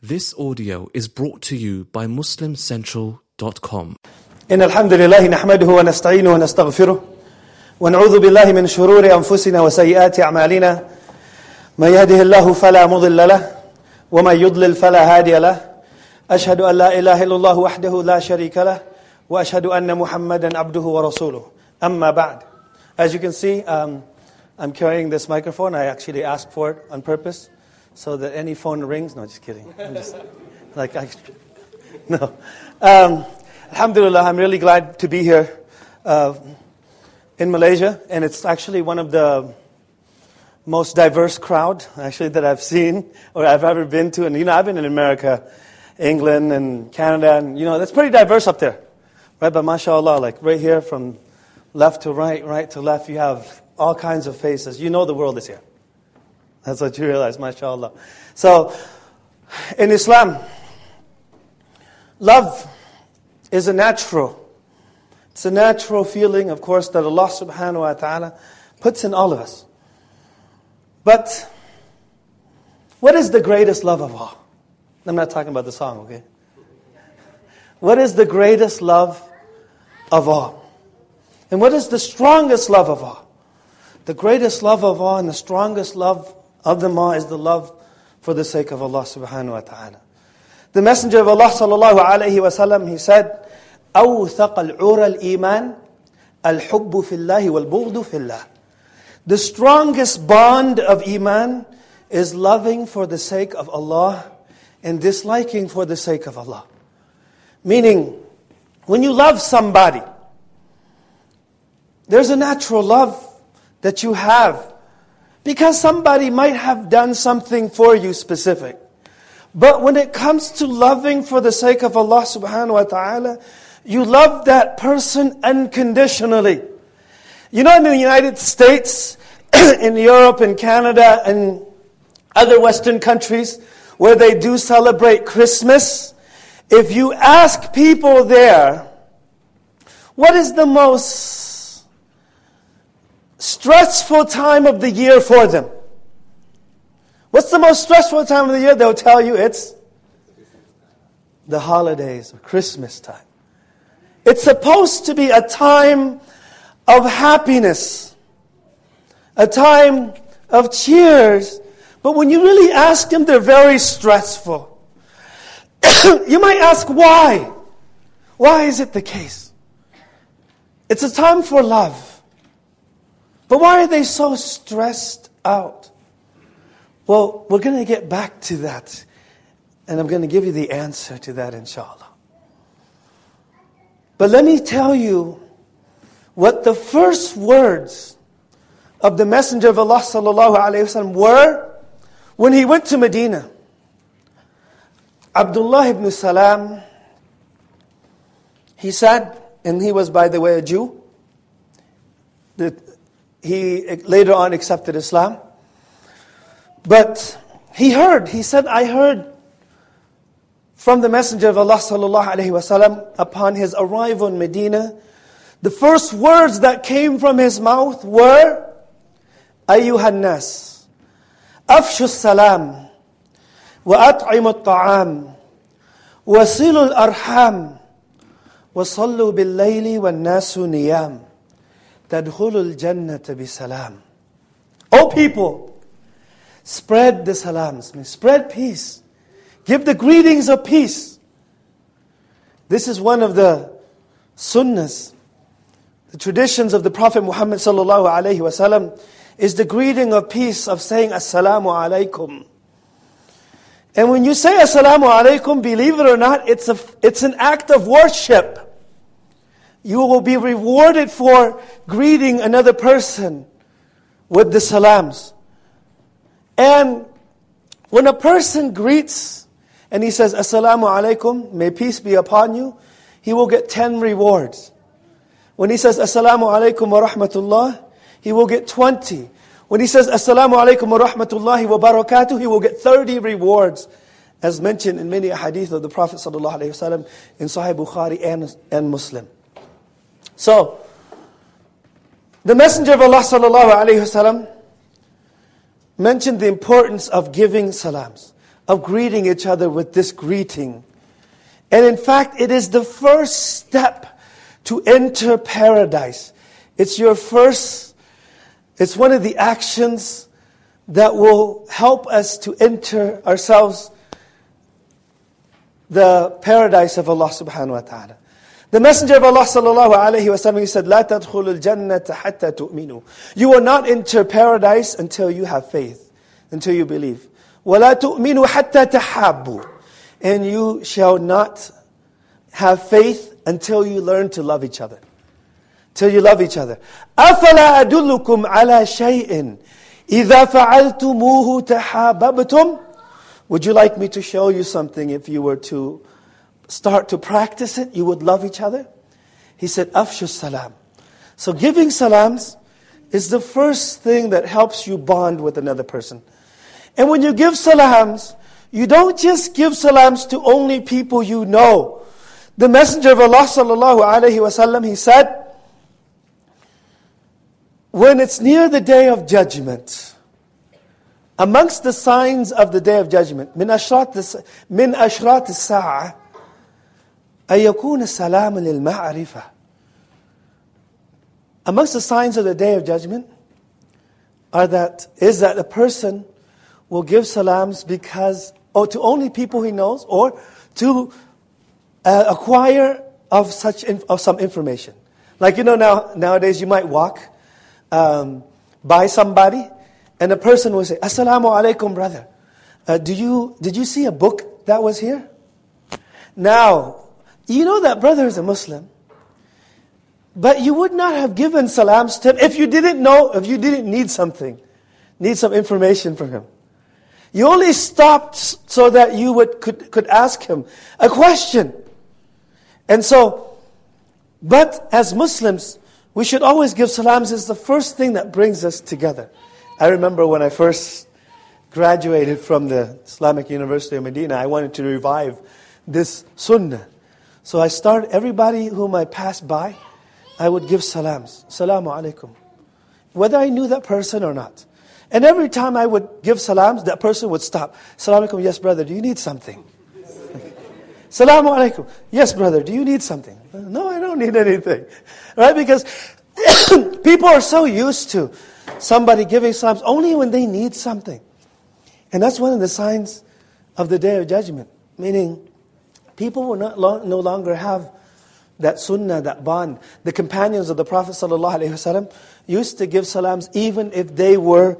This audio is brought to you by MuslimCentral.com. إن الحمد لله نحمده ونستعينه ونستغفره ونعوذ بالله من شرور أنفسنا وسيئات أعمالنا من يهده الله فلا مضل له ومن يضلل فلا هادي له أشهد أن لا إله إلا الله وحده لا شريك له وأشهد أن محمدا عبده ورسوله أما بعد. As you can see, I'm carrying this microphone. I actually asked for it on purpose so that any phone rings. No, just kidding. I'm just no. Alhamdulillah, I'm really glad to be here in Malaysia, and it's actually one of the most diverse crowd actually that I've seen or I've ever been to. And I've been in America, England, and Canada, and that's pretty diverse up there, right? But mashallah, like right here from left to right, right to left, you have all kinds of faces. The world is here. That's what you realize, mashallah. So, in Islam, love is it's a natural feeling, of course, that Allah subhanahu wa ta'ala puts in all of us. But, what is the greatest love of all? I'm not talking about the song, okay? What is the greatest love of all? And what is the strongest love of all? The greatest love of all and the strongest love of them all is the love for the sake of Allah subhanahu wa ta'ala. The Messenger of Allah sallallahu alayhi wa sallam, he said, أَوْثَقَ الْعُورَ الْإِيمَانِ الْحُبُّ فِي اللَّهِ وَالْبُغْضُ فِي اللَّهِ. The strongest bond of Iman is loving for the sake of Allah and disliking for the sake of Allah. Meaning, when you love somebody, there's a natural love that you have because somebody might have done something for you specific. But when it comes to loving for the sake of Allah subhanahu wa ta'ala, you love that person unconditionally. In the United States, in Europe, in Canada, and other Western countries where they do celebrate Christmas, if you ask people there, what is the most stressful time of the year for them? What's the most stressful time of the year? They'll tell you it's the holidays or Christmas time. It's supposed to be a time of happiness, a time of cheers. But when you really ask them, they're very stressful. You might ask why? Why is it the case? It's a time for love. But why are they so stressed out? Well, we're going to get back to that. And I'm going to give you the answer to that, inshallah. But let me tell you what the first words of the Messenger of Allah sallallahu alayhi wa sallam were when he went to Medina. Abdullah ibn Salam, he said, and he was, by the way, a Jew, that he later on accepted Islam. But he said, I heard from the Messenger of Allah sallallahu alayhi wa sallam upon his arrival in Medina, the first words that came from his mouth were, أَيُّهَا النَّاسِ أَفْشُوا السَّلَامِ وَأَطْعِمُوا الطَّعَامِ وَصِلُوا الْأَرْحَامِ وَصَلُّوا بِاللَّيْلِ وَالنَّاسُ نِيَامِ تَدْخُلُوا الْجَنَّةَ بِسَلَامٍ. O people, spread the salams, spread peace. Give the greetings of peace. This is one of the sunnahs, the traditions of the Prophet Muhammad sallallahu alaihi wasallam, is the greeting of peace of saying Assalamu alaikum. And when you say Assalamu alaikum, believe it or not, it's an act of worship. You will be rewarded for greeting another person with the salams. And when a person greets and he says, Assalamu alaikum, may peace be upon you, he will get 10 rewards. When he says, Assalamu alaikum wa rahmatullah, he will get 20. When he says, Assalamu alaikum wa rahmatullahi wa barakatuh, he will get 30 rewards. As mentioned in many hadith of the Prophet sallallahu alaihi wasallam in Sahih Bukhari and Muslim. So, the Messenger of Allah sallallahu alaihi wasallam mentioned the importance of giving salams. of greeting each other with this greeting. And in fact, it is the first step to enter paradise. It's one of the actions that will help us to enter ourselves the paradise of Allah subhanahu wa ta'ala. The Messenger of Allah sallallahu alayhi wa sallam, he said, لا تدخلوا الجنة حتى تؤمنوا. You will not enter paradise until you have faith, until you believe. ولا تؤمنوا حتى تحابوا. And you shall not have faith until you learn to love each other. Till you love each other. أفلا أدلكم على شيء إذا فعلتموه تحاببتم. Would you like me to show you something? If you were to start to practice it, you would love each other? He said, Afshu salam. So giving salams is the first thing that helps you bond with another person. And when you give salams, you don't just give salams to only people you know. The Messenger of Allah sallallahu alayhi wa sallam, he said, when it's near the day of judgment, amongst the signs of the day of judgment, من أشراط الساعة أن يكون السلام للمعرفة. Amongst the signs of the day of judgment is that a person will give salams to only people he knows, or to acquire of some information. Like nowadays you might walk by somebody, and a person will say, Assalamu alaikum, brother. Did you see a book that was here? Now, you know that brother is a Muslim, but you would not have given salams to him if you didn't need some information from him. You only stopped so that you could ask him a question. And so, but as Muslims, we should always give salams. It's the first thing that brings us together. I remember when I first graduated from the Islamic University of Medina, I wanted to revive this sunnah. So I started, everybody whom I passed by, I would give salams. Assalamu alaikum. Whether I knew that person or not. And every time I would give salams, that person would stop. Assalamu alaikum, yes brother, do you need something? Assalamu alaikum, yes brother, do you need something? No, I don't need anything. Right? Because people are so used to somebody giving salams only when they need something. And that's one of the signs of the Day of Judgment. Meaning, people will no longer have that sunnah, that bond. The companions of the Prophet ﷺ used to give salams even if they were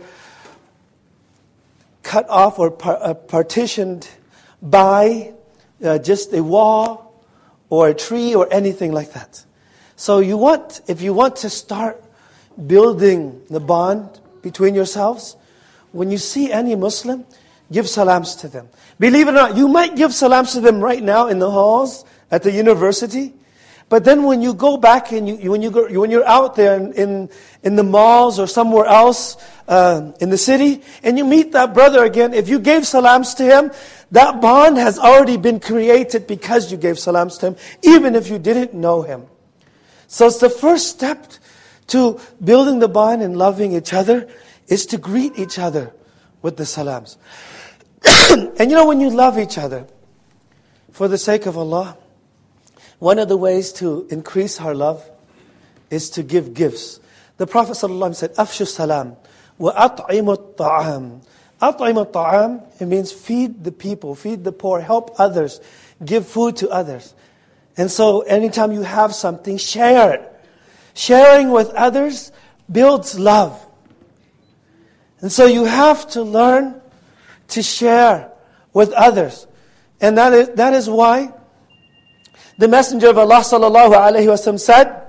cut off or partitioned by just a wall or a tree or anything like that. So if you want to start building the bond between yourselves, when you see any Muslim, give salams to them. Believe it or not, you might give salams to them right now in the halls at the university, but then when you go back and when you're out there in the malls or somewhere else in the city, and you meet that brother again, if you gave salams to him, that bond has already been created because you gave salams to him, even if you didn't know him. So it's the first step to building the bond and loving each other is to greet each other with the salams. And when you love each other for the sake of Allah, one of the ways to increase our love is to give gifts. The Prophet ﷺ said, Afshu salam wa at'imu ta'am. At'imu ta'am, it means feed the people, feed the poor, help others, give food to others. And so anytime you have something, share it. Sharing with others builds love. And so you have to learn to share with others. And that is why the Messenger of Allah sallallahu alayhi wa sallam said,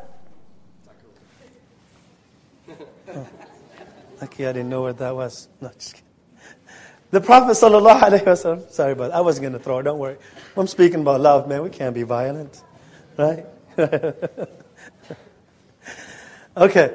lucky I didn't know what that was. No, just kidding. The Prophet sallallahu alayhi wa sallam, sorry about that, I wasn't going to throw it, don't worry. I'm speaking about love, man, we can't be violent. Right? Okay.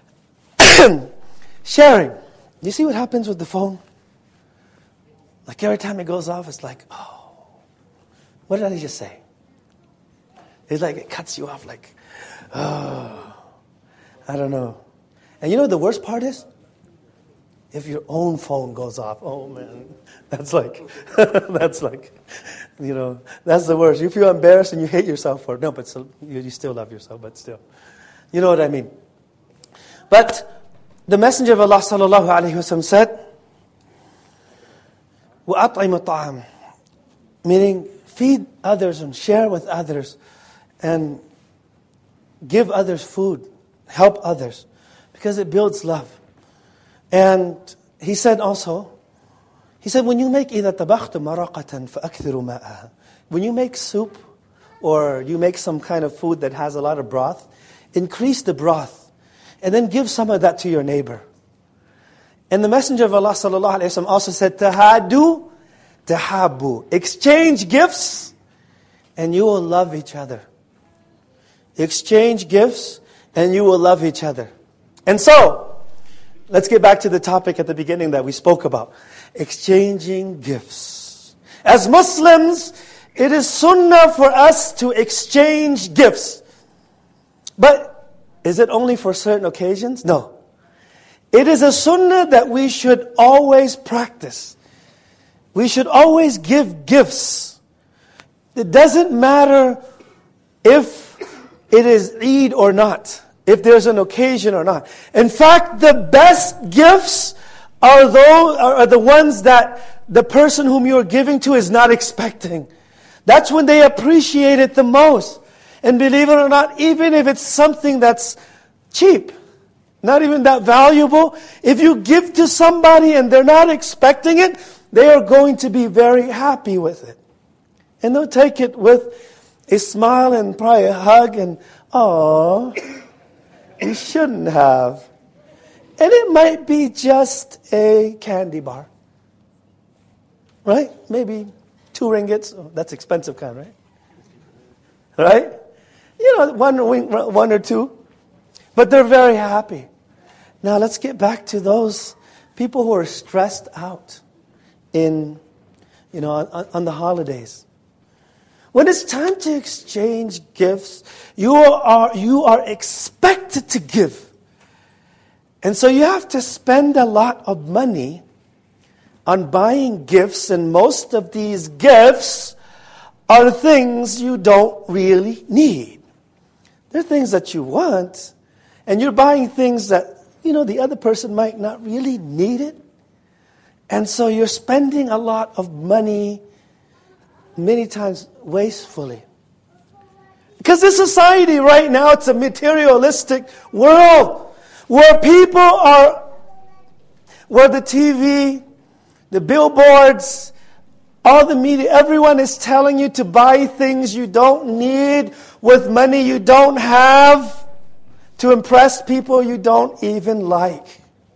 Sharing. You see what happens with the phone? Like every time it goes off, it's like, oh, what did I just say? It's like it cuts you off like, oh, I don't know. And you know what the worst part is? if your own phone goes off. Oh man, that's like, that's the worst. You feel embarrassed and you hate yourself for it. No, but still, you still love yourself, but still. You know what I mean? But the Messenger of Allah sallallahu alaihi wasallam said, وَأَطْعِمُ الطَّعَامِ, meaning feed others and share with others and give others food, help others, because it builds love. And he said also, when you make إِذَا طَبَخْتُ مَرَقَةً فَأَكْثِرُوا مَاءَهَا, when you make soup or you make some kind of food that has a lot of broth, increase the broth and then give some of that to your neighbor. And the Messenger of Allah sallallahu alaihi wasallam also said, "Tahadu, tahabu." Exchange gifts, and you will love each other. Exchange gifts, and you will love each other. And so, let's get back to the topic at the beginning that we spoke about: exchanging gifts. As Muslims, it is sunnah for us to exchange gifts. But is it only for certain occasions? No. It is a sunnah that we should always practice. We should always give gifts. It doesn't matter if it is Eid or not, if there's an occasion or not. In fact, the best gifts are the ones that the person whom you're giving to is not expecting. That's when they appreciate it the most. And believe it or not, even if it's something that's cheap, not even that valuable, if you give to somebody and they're not expecting it, they are going to be very happy with it. And they'll take it with a smile and probably a hug and, "Oh, you shouldn't have." And it might be just a candy bar. Right? Maybe 2 ringgits. Oh, that's expensive kind, right? Right? You know, one or two. But they're very happy. Now let's get back to those people who are stressed out on the holidays. When it's time to exchange gifts, you are expected to give. And so you have to spend a lot of money on buying gifts, and most of these gifts are things you don't really need. They're things that you want, and you're buying things that, the other person might not really need it. And so you're spending a lot of money, many times wastefully. Because this society right now, it's a materialistic world where where the TV, the billboards, all the media, everyone is telling you to buy things you don't need with money you don't have, to impress people you don't even like.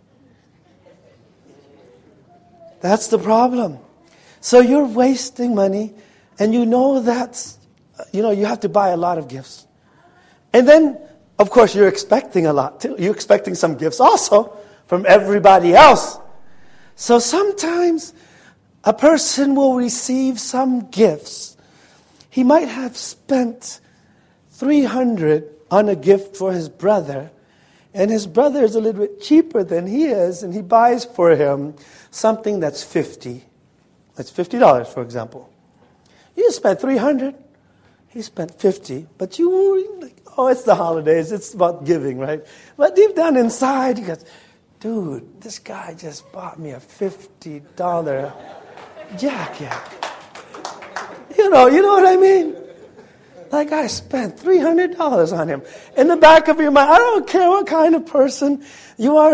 That's the problem. So you're wasting money, and you have to buy a lot of gifts. And then, of course, you're expecting a lot too. You're expecting some gifts also from everybody else. So sometimes a person will receive some gifts. He might have spent 300 on a gift for his brother, and his brother is a little bit cheaper than he is, and he buys for him something that's 50. That's $50, for example. You spent 300, he spent 50, but it's the holidays, it's about giving, right? But deep down inside, he goes, "Dude, this guy just bought me a $50 jacket." You know what I mean? That guy spent $300 on him. In the back of your mind, I don't care what kind of person you are,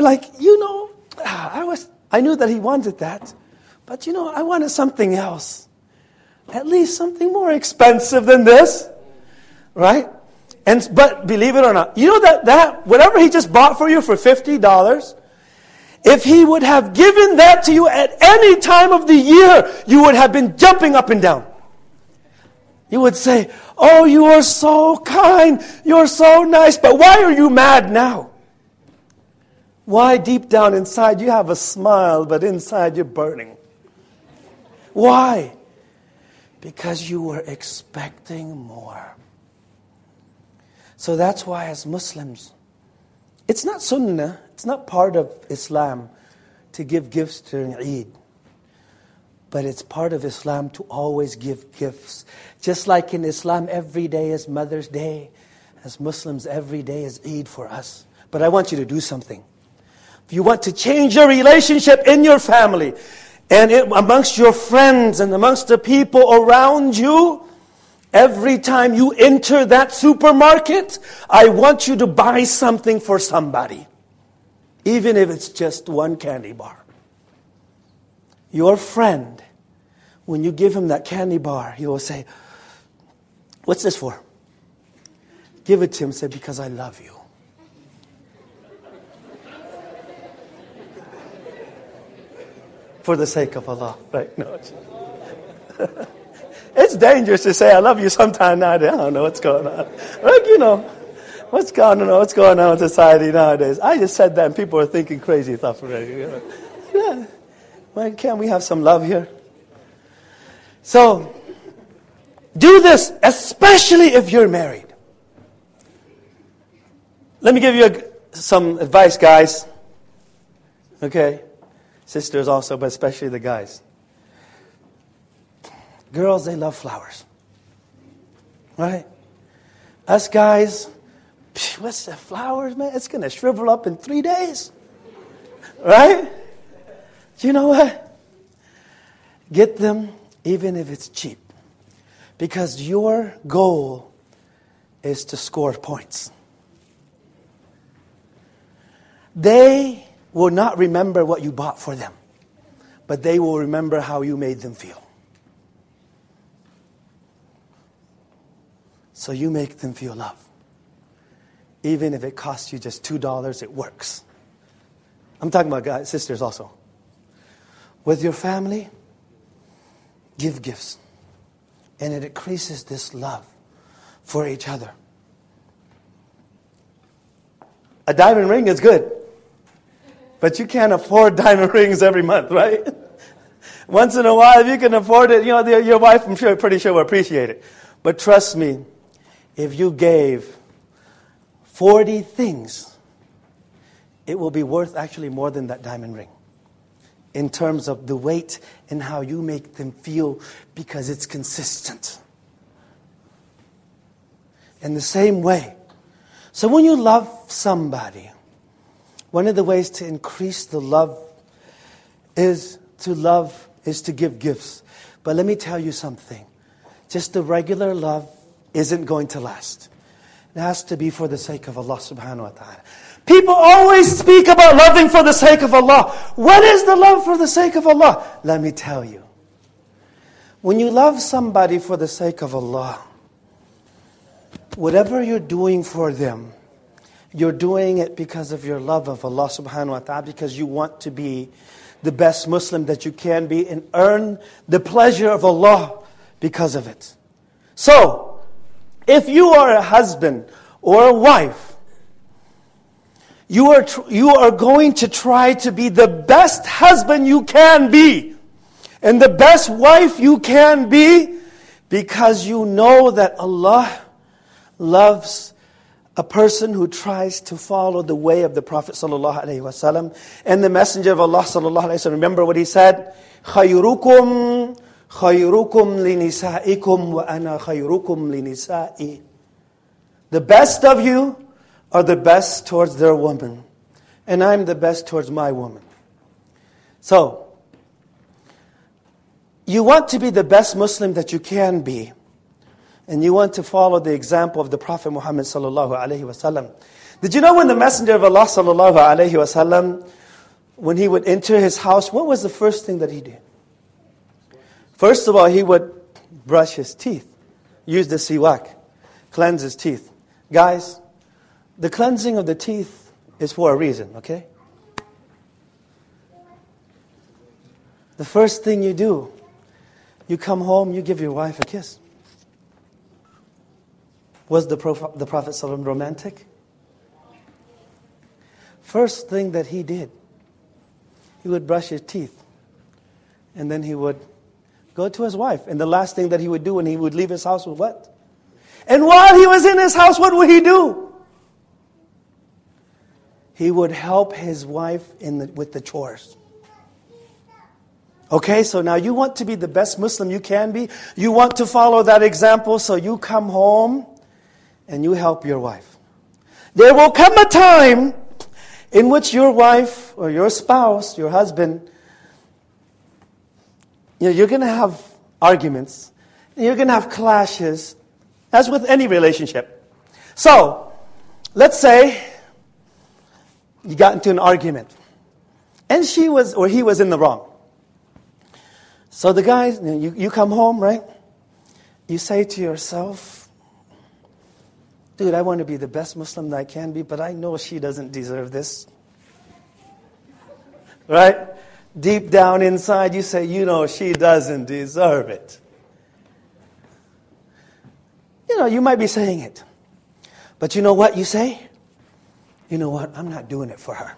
I knew that he wanted that, but I wanted something else. At least something more expensive than this, right? But believe it or not, that whatever he just bought for you for $50, if he would have given that to you at any time of the year, you would have been jumping up and down. You would say, "Oh, you are so kind, you're so nice, but why are you mad now?" Why deep down inside you have a smile, but inside you're burning? Why? Because you were expecting more. So that's why as Muslims, it's not sunnah, it's not part of Islam to give gifts during Eid. But it's part of Islam to always give gifts. Just like in Islam, every day is Mother's Day. As Muslims, every day is Eid for us. But I want you to do something. If you want to change your relationship in your family, and amongst your friends, and amongst the people around you, every time you enter that supermarket, I want you to buy something for somebody. Even if it's just one candy bar. Your friend, when you give him that candy bar, he will say, "What's this for?" Give it to him, say, "Because I love you." For the sake of Allah. Right? No. It's dangerous to say, "I love you" sometime nowadays. I don't know what's going on. Like, what's going on in society nowadays. I just said that and people are thinking crazy stuff already. Yeah. Why can't we have some love here? So, do this, especially if you're married. Let me give you some advice, guys. Okay? Sisters also, but especially the guys. Girls, they love flowers. Right? Us guys, what's the flowers, man? It's going to shrivel up in 3 days. Right? You know what? Get them even if it's cheap. Because your goal is to score points. They will not remember what you bought for them, but they will remember how you made them feel. So you make them feel love. Even if it costs you just $2, it works. I'm talking about guys, sisters also. With your family, give gifts. And it increases this love for each other. A diamond ring is good. But you can't afford diamond rings every month, right? Once in a while, if you can afford it, your wife, I'm sure, pretty sure will appreciate it. But trust me, if you gave 40 things, it will be worth actually more than that diamond ring. In terms of the weight and how you make them feel, because it's consistent. In the same way. So when you love somebody, one of the ways to increase the love is to give gifts. But let me tell you something. Just the regular love isn't going to last. It has to be for the sake of Allah subhanahu wa ta'ala. People always speak about loving for the sake of Allah. What is the love for the sake of Allah? Let me tell you. When you love somebody for the sake of Allah, whatever you're doing for them, you're doing it because of your love of Allah subhanahu wa ta'ala, because you want to be the best Muslim that you can be and earn the pleasure of Allah because of it. So, if you are a husband or a wife, you are going to try to be the best husband you can be and the best wife you can be, because you know that Allah loves a person who tries to follow the way of the Prophet ﷺ and the Messenger of Allah ﷺ. Remember what he said? خَيْرُكُمْ لِنِسَائِكُمْ وَأَنَا خَيْرُكُمْ لِنِسَائِي. The best of you are the best towards their woman, and I'm the best towards my woman. So, you want to be the best Muslim that you can be, and you want to follow the example of the Prophet Muhammad sallallahu alaihi wasallam. Did you know when the Messenger of Allah sallallahu alaihi wasallam, when he would enter his house, what was the first thing that he did? First of all, he would brush his teeth, use the siwak, cleanse his teeth. Guys, the cleansing of the teeth is for a reason, okay? The first thing you do, you come home, you give your wife a kiss. Was the Prophet ﷺ romantic? First thing that he did, he would brush his teeth. And then he would go to his wife. And the last thing that he would do when he would leave his house was what? And while he was in his house, what would he do? He would help his wife with the chores. Okay, so now you want to be the best Muslim you can be. You want to follow that example, so you come home and you help your wife. There will come a time in which your wife or your spouse, your husband, you're going to have arguments. You're going to have clashes, as with any relationship. So, let's say you got into an argument, and he was in the wrong. So the guy, you come home, right? You say to yourself, dude, I want to be the best Muslim that I can be, but I know she doesn't deserve this. Right? Deep down inside, you say, she doesn't deserve it. You might be saying it. But you know what you say? You know what? I'm not doing it for her.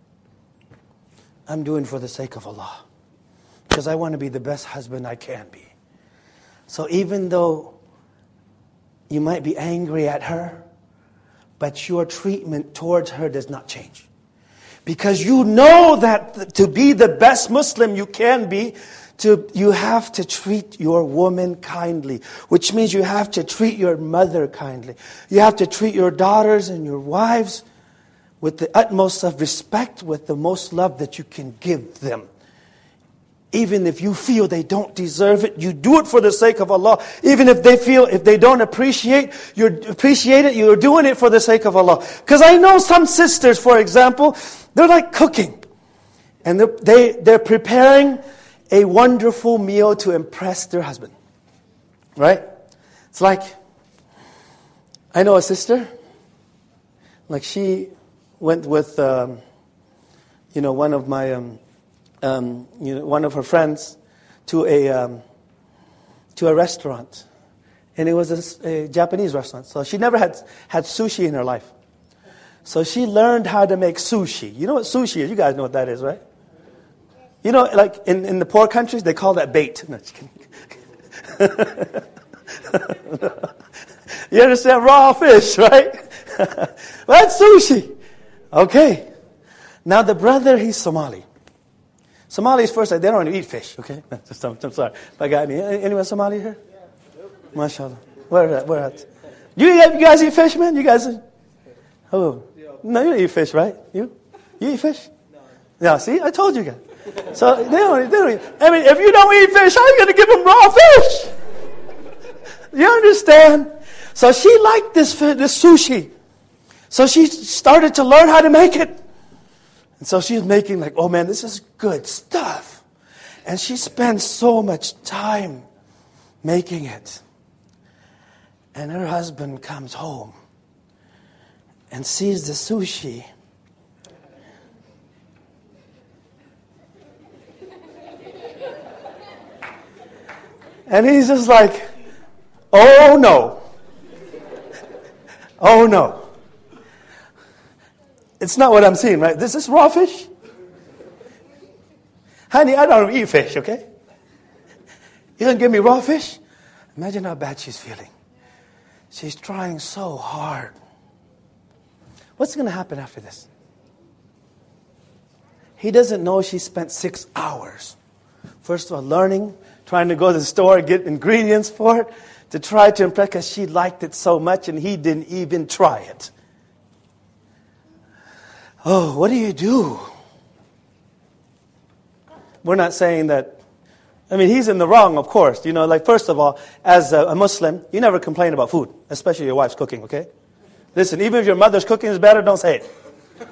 I'm doing it for the sake of Allah. Because I want to be the best husband I can be. So even though you might be angry at her, but your treatment towards her does not change. Because you know that to be the best Muslim you can be, you have to treat your woman kindly. Which means you have to treat your mother kindly. You have to treat your daughters and your wives with the utmost of respect, with the most love that you can give them. Even if you feel they don't deserve it, you do it for the sake of Allah. Even if they don't appreciate it, you're doing it for the sake of Allah. Because I know some sisters, for example, they're like cooking. And they're preparing a wonderful meal to impress their husband. Right? It's like, I know a sister, like she went with, one of my... one of her friends to a restaurant, and it was a Japanese restaurant. So she never had sushi in her life. So she learned how to make sushi. You know what sushi is? You guys know what that is, right? Like in the poor countries, they call that bait. No, just kidding. You understand? Raw fish, right? Well, that's sushi. Okay. Now the brother, he's Somali. Somalis, first, they don't eat fish, okay? I'm sorry. If I got anyone Somali here? Yeah. MashaAllah. Where at? You guys eat fish, man? You guys? Oh. No, you don't eat fish, right? You eat fish? No. Yeah, see? I told you guys. So, they don't eat. I mean, if you don't eat fish, how are you going to give them raw fish? You understand? So she liked this sushi. So she started to learn how to make it. And so she's making like, oh man, this is good stuff. And she spends so much time making it. And her husband comes home and sees the sushi. And he's just like, oh no. Oh no. It's not what I'm seeing, right? This is raw fish. Honey, I don't eat fish, okay? You don't give me raw fish? Imagine how bad she's feeling. She's trying so hard. What's going to happen after this? He doesn't know she spent 6 hours. First of all, learning, trying to go to the store, get ingredients for it, to try to impress, because she liked it so much and he didn't even try it. Oh, what do? We're not saying that, he's in the wrong, of course. First of all, as a Muslim, you never complain about food, especially your wife's cooking, okay? Listen, even if your mother's cooking is better, don't say it.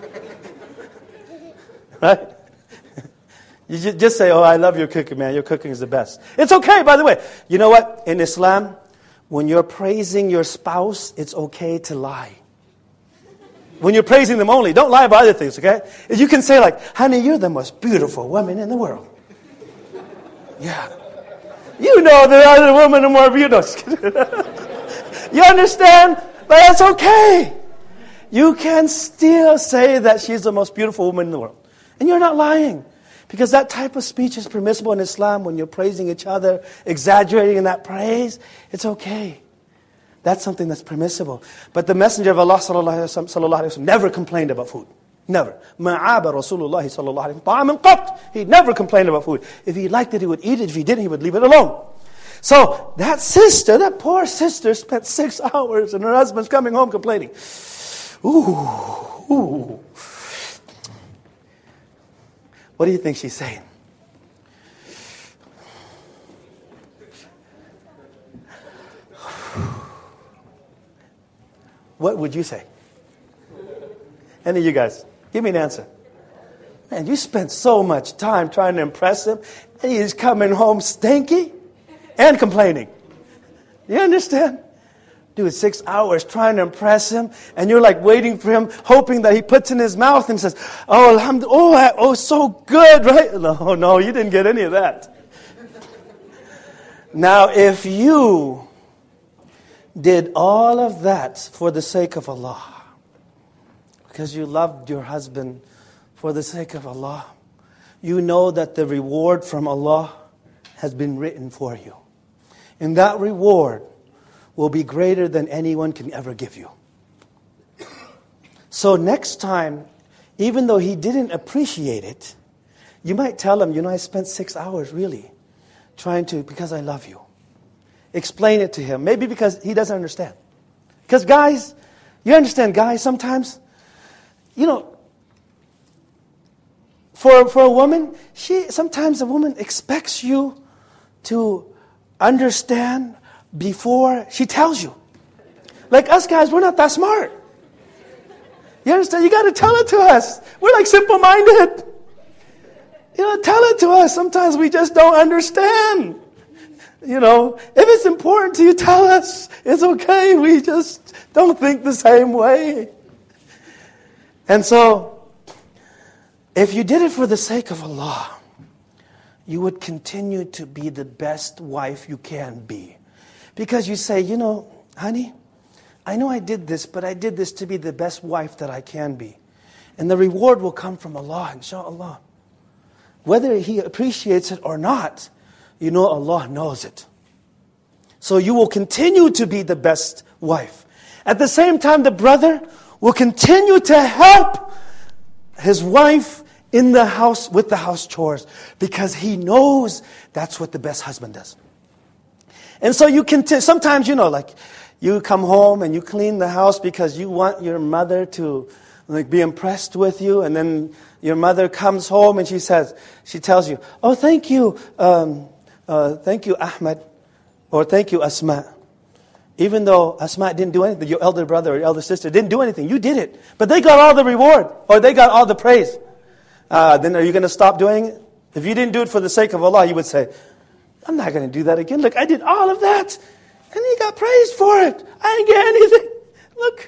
Right? You just say, oh, I love your cooking, man. Your cooking is the best. It's okay, by the way. You know what? In Islam, when you're praising your spouse, it's okay to lie. When you're praising them only, don't lie about other things, okay? You can say like, honey, you're the most beautiful woman in the world. Yeah. You know the other women are more beautiful. You understand? But that's okay. You can still say that she's the most beautiful woman in the world. And you're not lying. Because that type of speech is permissible in Islam when you're praising each other, exaggerating in that praise. It's okay. That's something that's permissible. But the Messenger of Allah sallallahu alaihi wasallam never complained about food. Never. مَعَابَ رَسُولُ اللَّهِ صَلَّى اللَّهُ عَلَيْهِ طَعَامًا قَطْ. He never complained about food. If he liked it, he would eat it. If he didn't, he would leave it alone. So that sister, that poor sister, spent 6 hours and her husband's coming home complaining. Ooh. What do you think she's saying? What would you say? Any of you guys, give me an answer. Man, you spent so much time trying to impress him, and he's coming home stinky and complaining. You understand? Dude, 6 hours trying to impress him, and you're like waiting for him, hoping that he puts in his mouth and says, "Oh, alhamdulillah, oh, so good," right? No, you didn't get any of that. Now, if you did all of that for the sake of Allah, because you loved your husband for the sake of Allah, you know that the reward from Allah has been written for you. And that reward will be greater than anyone can ever give you. So next time, even though he didn't appreciate it, you might tell him, I spent 6 hours really because I love you. Explain it to him. Maybe because he doesn't understand. Because guys, you understand guys sometimes, for a woman, sometimes a woman expects you to understand before she tells you. Like us guys, we're not that smart. You understand? You got to tell it to us. We're like simple-minded. Tell it to us. Sometimes we just don't understand. If it's important to you, tell us. It's okay. We just don't think the same way. And so, if you did it for the sake of Allah, you would continue to be the best wife you can be. Because you say, honey, I know I did this, but I did this to be the best wife that I can be. And the reward will come from Allah, inshaAllah. Whether He appreciates it or not, Allah knows it. So you will continue to be the best wife. At the same time, the brother will continue to help his wife in the house with the house chores, because he knows that's what the best husband does. And so you can sometimes, you come home and you clean the house because you want your mother to be impressed with you, and then your mother comes home and she tells you, "Oh, thank you, Ahmed," or "Thank you, Asma." Even though Asma didn't do anything, your elder brother or your elder sister didn't do anything, you did it. But they got all the reward, or they got all the praise. Then are you going to stop doing it? If you didn't do it for the sake of Allah, you would say, "I'm not going to do that again. Look, I did all of that, and He got praised for it. I didn't get anything. Look."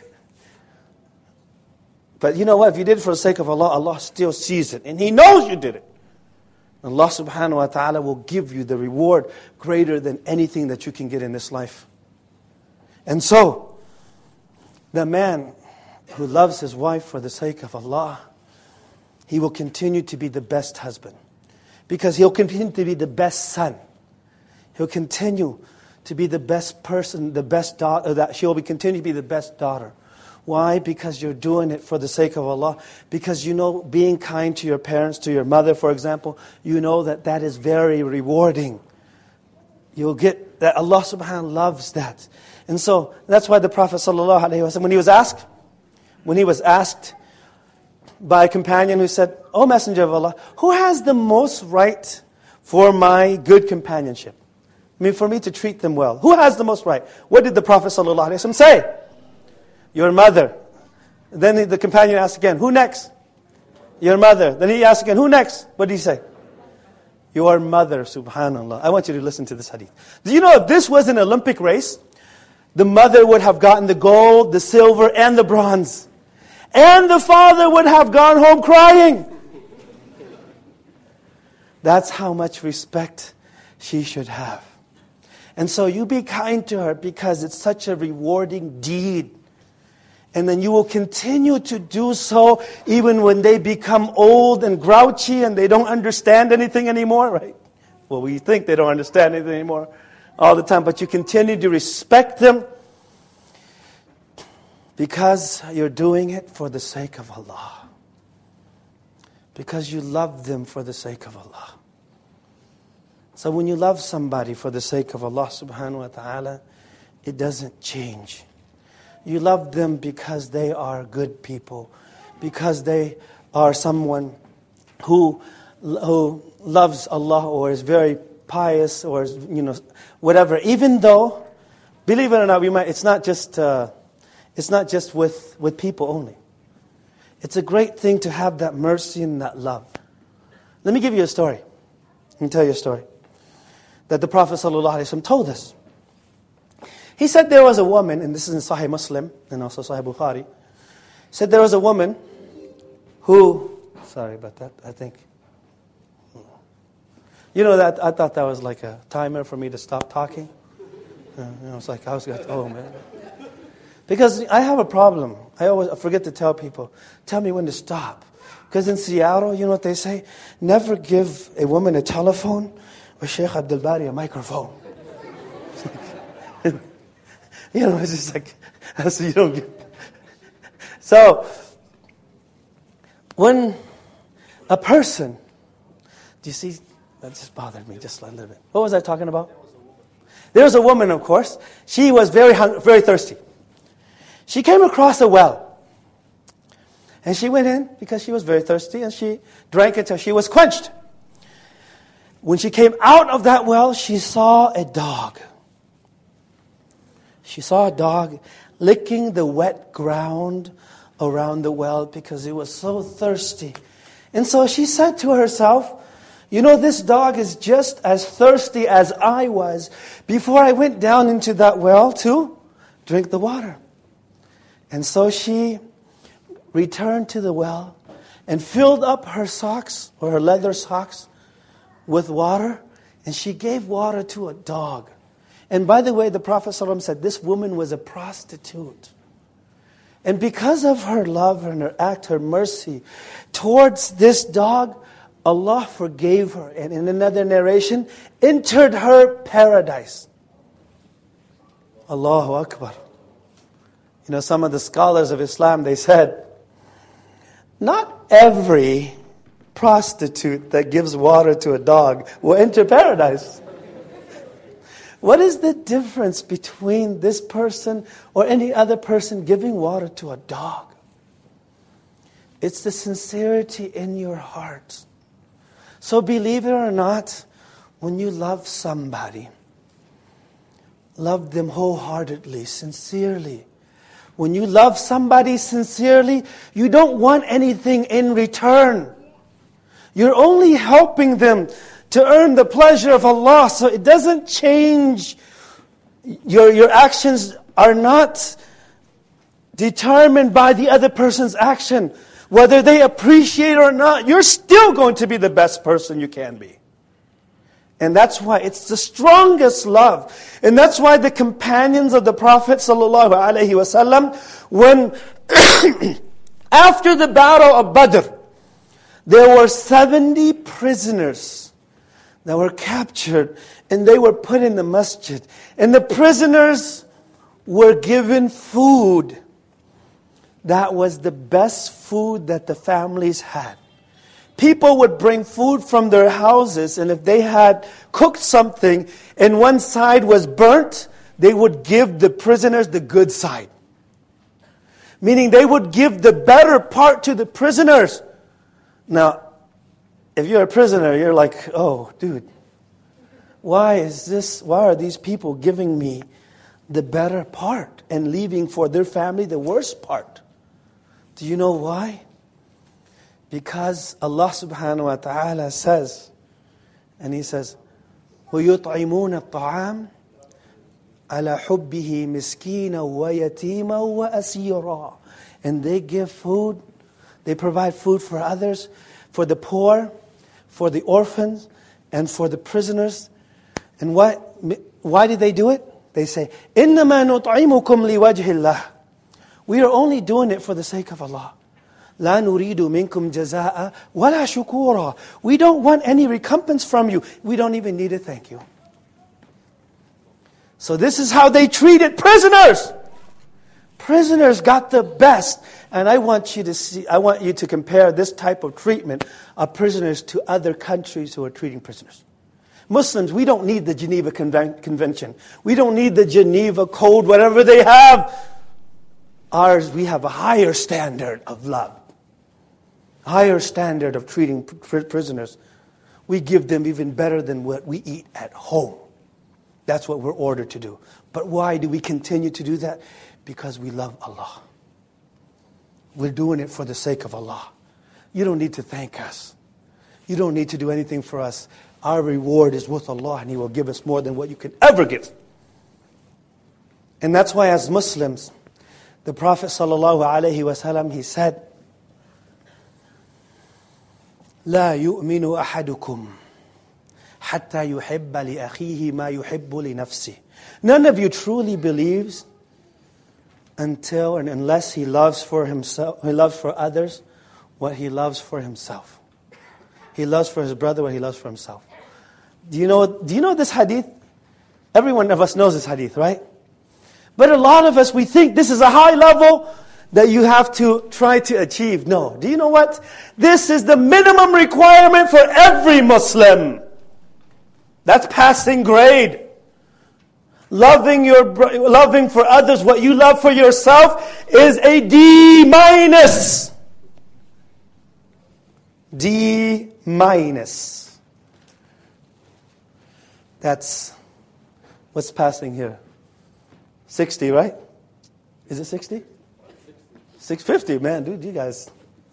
But you know what? If you did it for the sake of Allah, Allah still sees it, and He knows you did it. Allah subhanahu wa ta'ala will give you the reward greater than anything that you can get in this life. And so, the man who loves his wife for the sake of Allah, he will continue to be the best husband. Because he'll continue to be the best son. He'll continue to be the best person, the best daughter. She'll continue to be the best daughter. Why? Because you're doing it for the sake of Allah. Because being kind to your parents, to your mother, for example, that is very rewarding. You'll get that. Allah subhanahu wa ta'ala loves that. And so, that's why the Prophet sallallahu alaihi wasallam, when he was asked by a companion who said, "O Messenger of Allah, who has the most right for my good companionship? For me to treat them well. Who has the most right?" What did the Prophet sallallahu alaihi wasallam say? "Your mother." Then the companion asked again, "Who next?" "Your mother." Then he asked again, "Who next?" What did he say? "Your mother." Subhanallah. I want you to listen to this hadith. Do you know if this was an Olympic race, the mother would have gotten the gold, the silver, and the bronze. And the father would have gone home crying. That's how much respect she should have. And so you be kind to her because it's such a rewarding deed. And then you will continue to do so even when they become old and grouchy and they don't understand anything anymore, right? Well, we think they don't understand anything anymore all the time, but you continue to respect them because you're doing it for the sake of Allah. Because you love them for the sake of Allah. So when you love somebody for the sake of Allah subhanahu wa ta'ala, it doesn't change. You love them because they are good people, because they are someone who loves Allah or is very pious or whatever. Even though, believe it or not, it's not just with people only. It's a great thing to have that mercy and that love. Let me give you a story. Let me tell you a story that the Prophet ﷺ told us. He said there was a woman, and this is in Sahih Muslim and also Sahih Bukhari. He said there was a woman who, sorry about that, I think. That I thought that was like a timer for me to stop talking. It's like I was like, oh man. Because I have a problem. I always forget to tell people, tell me when to stop. Because in Seattle, you know what they say? Never give a woman a telephone or Sheikh Abdul Bari a microphone. It's just like, so you don't get. So, when a person, do you see, that just bothered me just a little bit. What was I talking about? There was a woman, of course. She was very very thirsty. She came across a well. And she went in because she was very thirsty and she drank it till she was quenched. When she came out of that well, she saw a dog. She saw a dog licking the wet ground around the well because it was so thirsty. And so she said to herself, this dog is just as thirsty as I was before I went down into that well to drink the water. And so she returned to the well and filled up her socks, or her leather socks, with water. And she gave water to a dog. And by the way, the Prophet ﷺ said this woman was a prostitute. And because of her love and her act, her mercy towards this dog, Allah forgave her. And in another narration, entered her paradise. Allahu Akbar. Some of the scholars of Islam, they said, not every prostitute that gives water to a dog will enter paradise. What is the difference between this person or any other person giving water to a dog? It's the sincerity in your heart. So believe it or not, when you love somebody, love them wholeheartedly, sincerely. When you love somebody sincerely, you don't want anything in return. You're only helping them to earn the pleasure of Allah. So it doesn't change. Your actions are not determined by the other person's action. Whether they appreciate it or not, you're still going to be the best person you can be. And that's why it's the strongest love. And that's why the companions of the Prophet ﷺ, when after the battle of Badr, there were 70 prisoners that were captured and they were put in the masjid. And the prisoners were given food. That was the best food that the families had. People would bring food from their houses, and if they had cooked something and one side was burnt, they would give the prisoners the good side. Meaning they would give the better part to the prisoners. Now, if you're a prisoner, you're like, oh, dude, why are these people giving me the better part and leaving for their family the worst part? Do you know why? Because Allah subhanahu wa ta'ala says, and He says, وَيُطْعِمُونَ الطَّعَامِ عَلَى حُبِّهِ مِسْكِينًا وَيَتِيمًا وَأَسِيرًا. And they give food, they provide food for others, for the poor, for the orphans, and for the prisoners. And why did they do it? They say, إِنَّمَا نُطْعِمُكُمْ لِوَجْهِ اللَّهِ. We are only doing it for the sake of Allah. لا نريد منكم جزاء ولا شكورا. We don't want any recompense from you. We don't even need a thank you. So this is how they treated prisoners. Prisoners got the best. And I want you to compare this type of treatment of prisoners to other countries who are treating prisoners. Muslims, we don't need the Geneva Convention. We don't need the Geneva Code, whatever they have. Ours, we have a higher standard of love. Higher standard of treating prisoners. We give them even better than what we eat at home. That's what we're ordered to do. But why do we continue to do that? Because we love Allah. We're doing it for the sake of Allah. You don't need to thank us. You don't need to do anything for us. Our reward is with Allah, and He will give us more than what you can ever give. And that's why as Muslims, the Prophet ﷺ, he said, لا يؤمن أحدكم حتى يحب لأخيه ما يحب لنفسه. None of you truly believes until and unless he loves for himself, he loves for others what he loves for himself. He loves for his brother what he loves for himself. Do you know this hadith? Every one of us knows this hadith, right? But a lot of us, we think this is a high level that you have to try to achieve. No. Do you know what? This is the minimum requirement for every Muslim. That's passing grade. Loving for others what you love for yourself is a D-. D-. That's what's passing here. 60, right? Is it 60? 650, man, dude, you guys.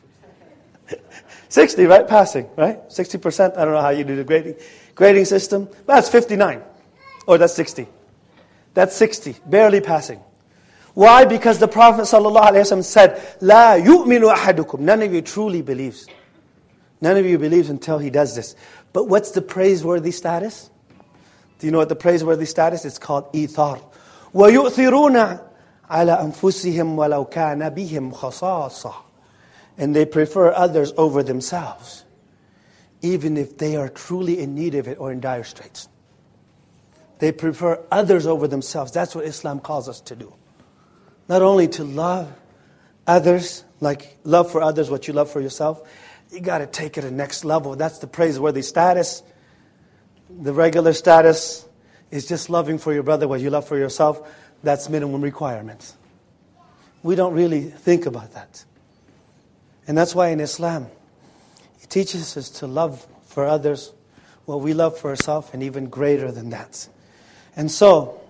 60, right? Passing, right? 60%. I don't know how you do the grading system. That's 59. Or that's 60. That's 60, barely passing. Why? Because the Prophet ﷺ said, لا يؤمن أحدكم. None of you truly believes. None of you believes until he does this. But what's the praiseworthy status? Do you know what the praiseworthy status is? It's called إيثار. وَيُؤْثِرُونَ عَلَى أَنفُسِهِمْ وَلَوْ كَانَ بِهِمْ خَصَاصَةٌ. And they prefer others over themselves, even if they are truly in need of it or in dire straits. They prefer others over themselves. That's what Islam calls us to do. Not only to love others, like love for others what you love for yourself, you got to take it to the next level. That's the praiseworthy status. The regular status is just loving for your brother what you love for yourself. That's minimum requirements. We don't really think about that. And that's why in Islam, it teaches us to love for others what we love for ourselves, and even greater than that. And so,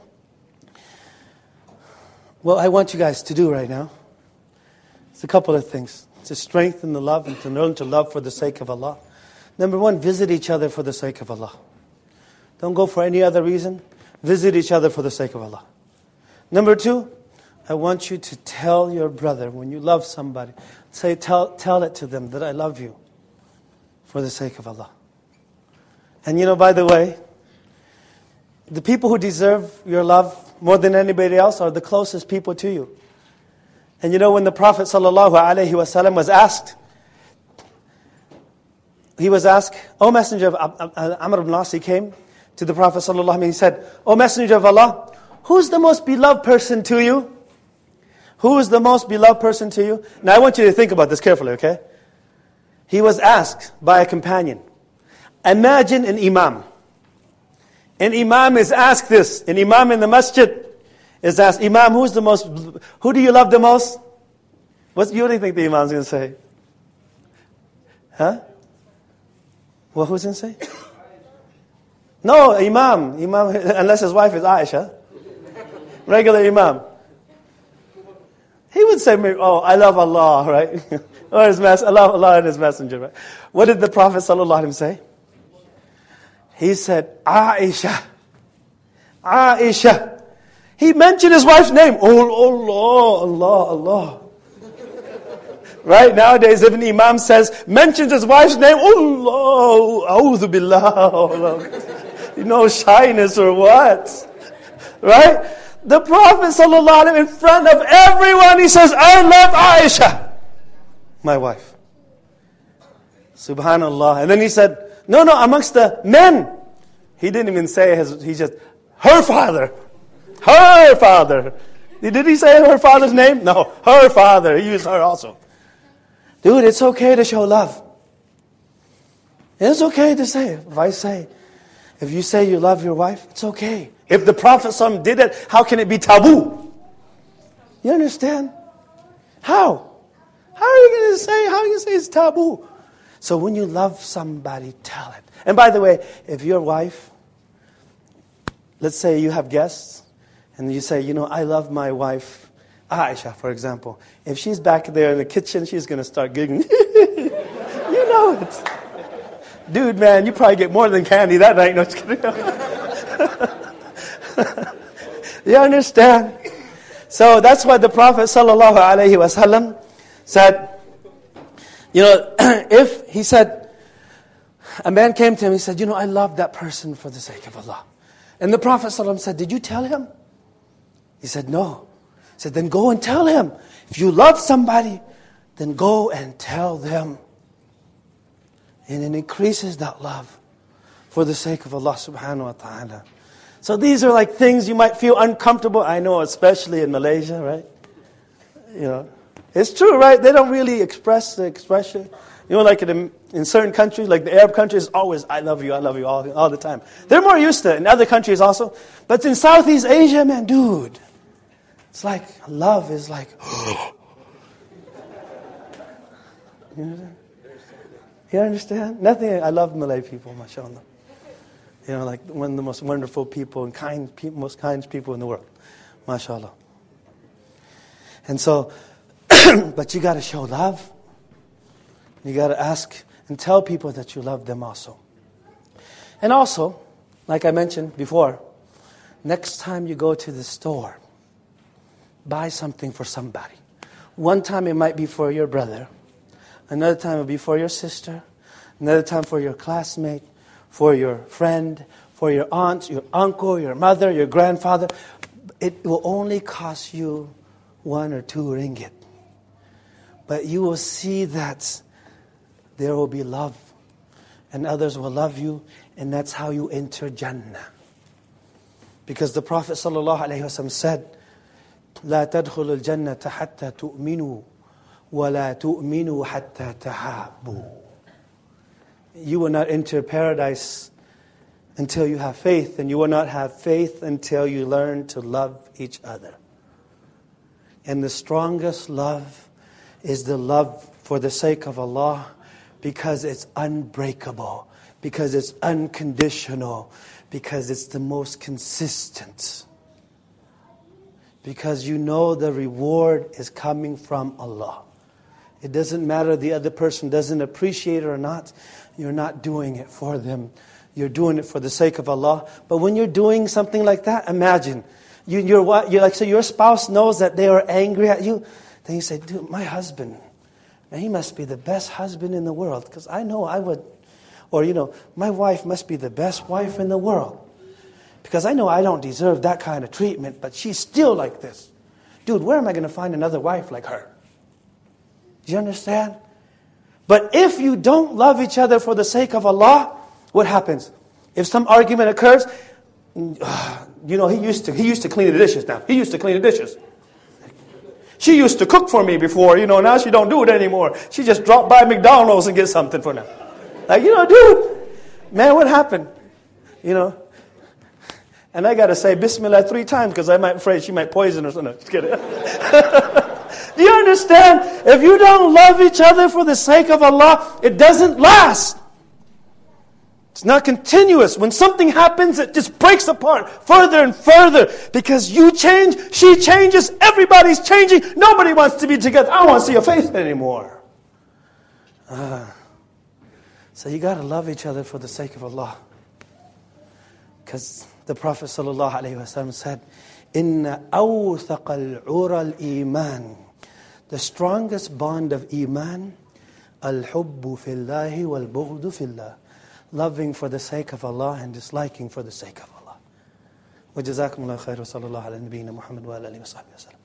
what I want you guys to do right now is a couple of things. To strengthen the love and to learn to love for the sake of Allah. Number one, visit each other for the sake of Allah. Don't go for any other reason. Visit each other for the sake of Allah. Number two, I want you to tell your brother when you love somebody, tell it to them that I love you for the sake of Allah. And by the way, the people who deserve your love more than anybody else are the closest people to you. And when the Prophet ﷺ was asked, O Messenger of Amr ibn As, he came to the Prophet ﷺ, he said, O Messenger of Allah, who's the most beloved person to you? Who is the most beloved person to you? Now I want you to think about this carefully, okay? He was asked by a companion. Imagine an imam. An imam is asked this. An imam in the masjid is asked, Imam, who do you love the most? What do you think the imam's going to say? Huh? Well, who's going to say? No, imam, unless his wife is Aisha. Regular imam. He would say, I love Allah, right? Or I love Allah and His Messenger, right? What did the Prophet ﷺ say? He said, Aisha. He mentioned his wife's name. Oh, Allah. Right? Nowadays, if an imam mentions his wife's name, Allah, a'udhu billah. Shyness or what? Right? The Prophet ﷺ, in front of everyone, he says, I love Aisha, my wife. Subhanallah. And then he said, no, amongst the men. He didn't even say he just, her father. Did he say her father's name? No, her father. He used her also. Dude, it's okay to show love. It's okay to say it. If you say you love your wife, it's okay. If the Prophet ﷺ did it, how can it be taboo? You understand? How? How are you going to say it's taboo? So when you love somebody, tell it. And by the way, if your wife, let's say you have guests, and you say, I love my wife, Aisha, for example. If she's back there in the kitchen, she's going to start giggling. You know it. Dude, man, you probably get more than candy that night. No, just kidding. You understand? So that's why the Prophet ﷺ said, if he said, a man came to him, he said, I love that person for the sake of Allah. And the Prophet ﷺ said, did you tell him? He said, no. He said, then go and tell him. If you love somebody, then go and tell them. And it increases that love for the sake of Allah subhanahu wa ta'ala. So these are like things you might feel uncomfortable. I know, especially in Malaysia, right? It's true, right? They don't really express the expression. Like in certain countries, like the Arab countries, always, I love you all the time. They're more used to it. In other countries also. But in Southeast Asia, man, dude, it's like, love is like, You understand? Nothing. I love Malay people, mashallah. Like one of the most wonderful people and most kind people in the world, mashallah. And so, but you got to show love. You got to ask and tell people that you love them also. And also, like I mentioned before, next time you go to the store, buy something for somebody. One time it might be for your brother. Another time it will be for your sister. Another time for your classmate, for your friend, for your aunt, your uncle, your mother, your grandfather. It will only cost you 1 or 2 ringgit. But you will see that there will be love. And others will love you. And that's how you enter Jannah. Because the Prophet ﷺ said, لا تدخل الجنة حتى تؤمنوا ولا تؤمنوا حتى تحابوا. You will not enter paradise until you have faith, and you will not have faith until you learn to love each other. And the strongest love is the love for the sake of Allah, because it's unbreakable, because it's unconditional, because it's the most consistent. Because you know the reward is coming from Allah. It doesn't matter the other person doesn't appreciate it or not. You're not doing it for them. You're doing it for the sake of Allah. But when you're doing something like that, imagine. You're like, so your spouse knows that they are angry at you. Then you say, dude, my husband, man, he must be the best husband in the world. Because I know I would. Or, my wife must be the best wife in the world. Because I know I don't deserve that kind of treatment, but she's still like this. Dude, where am I going to find another wife like her? Do you understand? But if you don't love each other for the sake of Allah, what happens? If some argument occurs, he used to clean the dishes now. He used to clean the dishes. She used to cook for me before, now she don't do it anymore. She just dropped by McDonald's and get something for now. Like, dude, man, what happened? And I got to say Bismillah 3 times because I'm afraid she might poison or something. Just kidding. Do you understand? If you don't love each other for the sake of Allah, it doesn't last. It's not continuous. When something happens, it just breaks apart further and further. Because you change, she changes, everybody's changing. Nobody wants to be together. I don't want to see your face anymore. So you got to love each other for the sake of Allah. Because the Prophet ﷺ said, إِنَّ أَوْثَقَ الْعُرَى الْإِيمَانِ The strongest bond of Iman, الْحُبُّ فِي اللَّهِ وَالْبُغْضُ فِي اللَّهِ Loving for the sake of Allah and disliking for the sake of Allah. وَجَزَاكُمُ اللَّهُ خَيْرًا وَصَلَّى اللَّهُ عَلَى نَبِيِّنَا مُحَمَّدٍ وَعَلَى آلِهِ وَصَحْبِهِ وَسَلَّمَ